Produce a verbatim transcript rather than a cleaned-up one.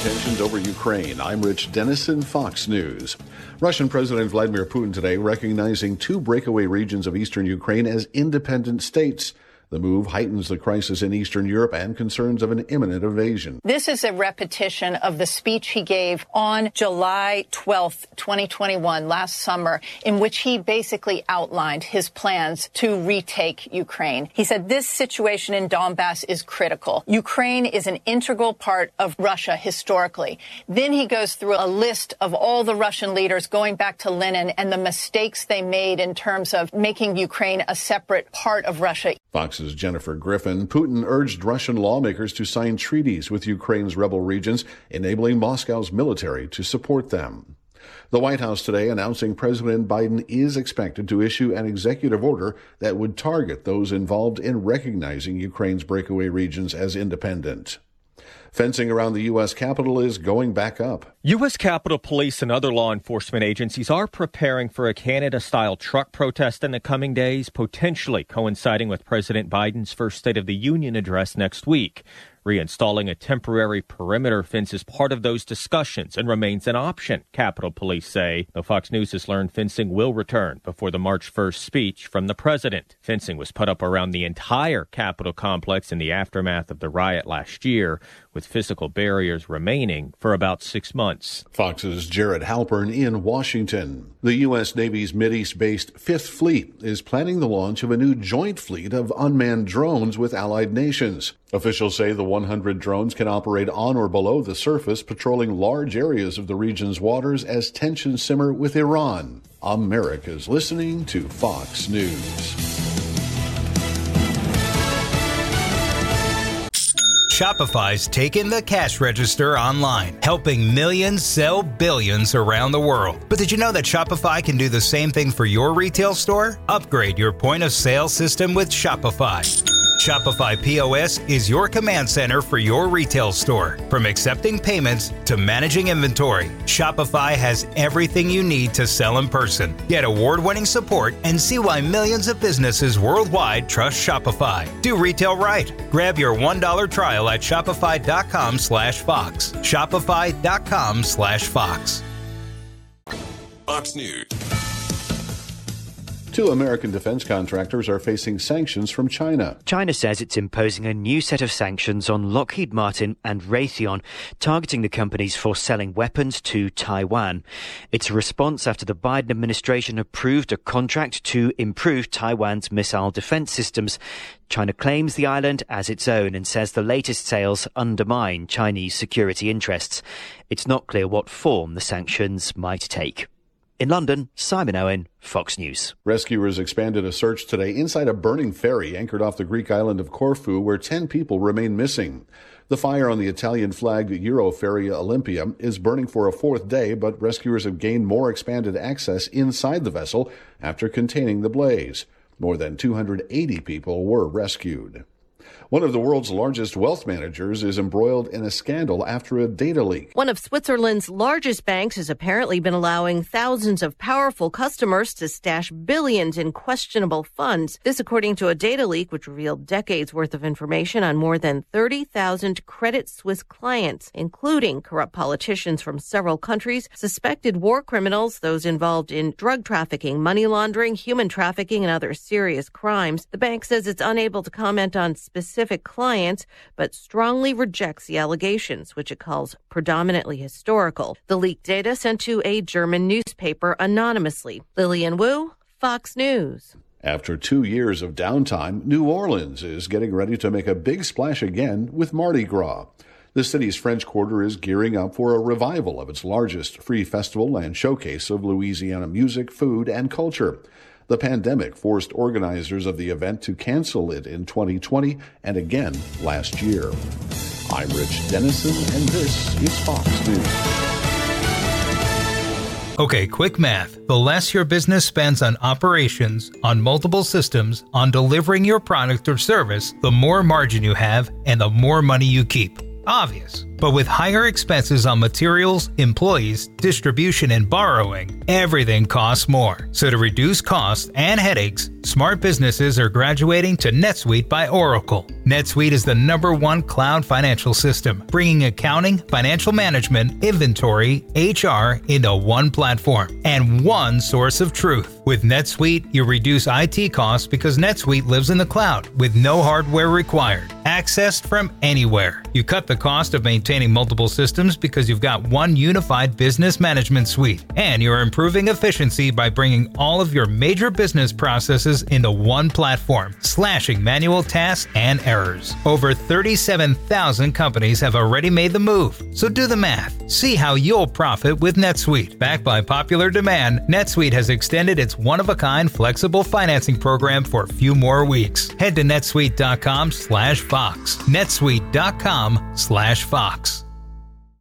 tensions over Ukraine. I'm Rich Dennison, Fox News. Russian President Vladimir Putin today recognizing two breakaway regions of eastern Ukraine as independent states. The move heightens the crisis in Eastern Europe and concerns of an imminent invasion. This is a repetition of the speech he gave on July twelfth, twenty twenty-one, last summer, in which he basically outlined his plans to retake Ukraine. He said this situation in Donbass is critical. Ukraine is an integral part of Russia historically. Then he goes through a list of all the Russian leaders going back to Lenin and the mistakes they made in terms of making Ukraine a separate part of Russia. Fox's Jennifer Griffin. Putin urged Russian lawmakers to sign treaties with Ukraine's rebel regions, enabling Moscow's military to support them. The White House today announcing President Biden is expected to issue an executive order that would target those involved in recognizing Ukraine's breakaway regions as independent. Fencing around the U S Capitol is going back up. U S Capitol Police and other law enforcement agencies are preparing for a Canada-style truck protest in the coming days, potentially coinciding with President Biden's first State of the Union address next week. Reinstalling a temporary perimeter fence is part of those discussions and remains an option, Capitol Police say. Though Fox News has learned fencing will return before the March first speech from the president. Fencing was put up around the entire Capitol complex in the aftermath of the riot last year, with physical barriers remaining for about six months. Fox's Jared Halpern in Washington. The U S Navy's Mideast-based Fifth Fleet is planning the launch of a new joint fleet of unmanned drones with allied nations. Officials say the one hundred drones can operate on or below the surface, patrolling large areas of the region's waters as tensions simmer with Iran. America's listening to Fox News. Shopify's taken the cash register online, helping millions sell billions around the world. But did you know that Shopify can do the same thing for your retail store? Upgrade your point of sale system with Shopify. Shopify P O S is your command center for your retail store. From accepting payments to managing inventory, Shopify has everything you need to sell in person. Get award-winning support and see why millions of businesses worldwide trust Shopify. Do retail right. Grab your one dollar trial at shopify.com slash Fox. Shopify.com slash Fox. Fox News. Two American defense contractors are facing sanctions from China. China says it's imposing a new set of sanctions on Lockheed Martin and Raytheon, targeting the companies for selling weapons to Taiwan. It's a response after the Biden administration approved a contract to improve Taiwan's missile defense systems. China claims the island as its own and says the latest sales undermine Chinese security interests. It's not clear what form the sanctions might take. In London, Simon Owen, Fox News. Rescuers expanded a search today inside a burning ferry anchored off the Greek island of Corfu, where ten people remain missing. The fire on the Italian-flagged Euro ferry Olympia is burning for a fourth day, but rescuers have gained more expanded access inside the vessel after containing the blaze. More than two hundred eighty people were rescued. One of the world's largest wealth managers is embroiled in a scandal after a data leak. One of Switzerland's largest banks has apparently been allowing thousands of powerful customers to stash billions in questionable funds. This according to a data leak which revealed decades worth of information on more than thirty thousand Credit Suisse clients, including corrupt politicians from several countries, suspected war criminals, those involved in drug trafficking, money laundering, human trafficking, and other serious crimes. The bank says it's unable to comment on specific clients, but strongly rejects the allegations, which it calls predominantly historical. The leaked data sent to a German newspaper anonymously. Lillian Wu, Fox News. After two years of downtime, New Orleans is getting ready to make a big splash again with Mardi Gras. The city's French Quarter is gearing up for a revival of its largest free festival and showcase of Louisiana music, food, and culture. The pandemic forced organizers of the event to cancel it in twenty twenty and again last year. I'm Rich Dennison, and this is Fox News. Okay, quick math. The less your business spends on operations, on multiple systems, on delivering your product or service, the more margin you have and the more money you keep. Obvious. But with higher expenses on materials, employees, distribution, and borrowing, everything costs more. So to reduce costs and headaches, Smart businesses are graduating to NetSuite by Oracle. NetSuite is the number one cloud financial system, bringing accounting, financial management, inventory, H R into one platform and one source of truth. With NetSuite, you reduce I T costs because NetSuite lives in the cloud with no hardware required. Accessed from anywhere. You cut the cost of maintaining multiple systems because you've got one unified business management suite. And you're improving efficiency by bringing all of your major business processes into one platform, slashing manual tasks and errors. Over thirty-seven thousand companies have already made the move. So do the math. See how you'll profit with NetSuite. Backed by popular demand, NetSuite has extended its one-of-a-kind flexible financing program for a few more weeks. Head to netsuite.com slash Fox. netsuite.com slash Fox.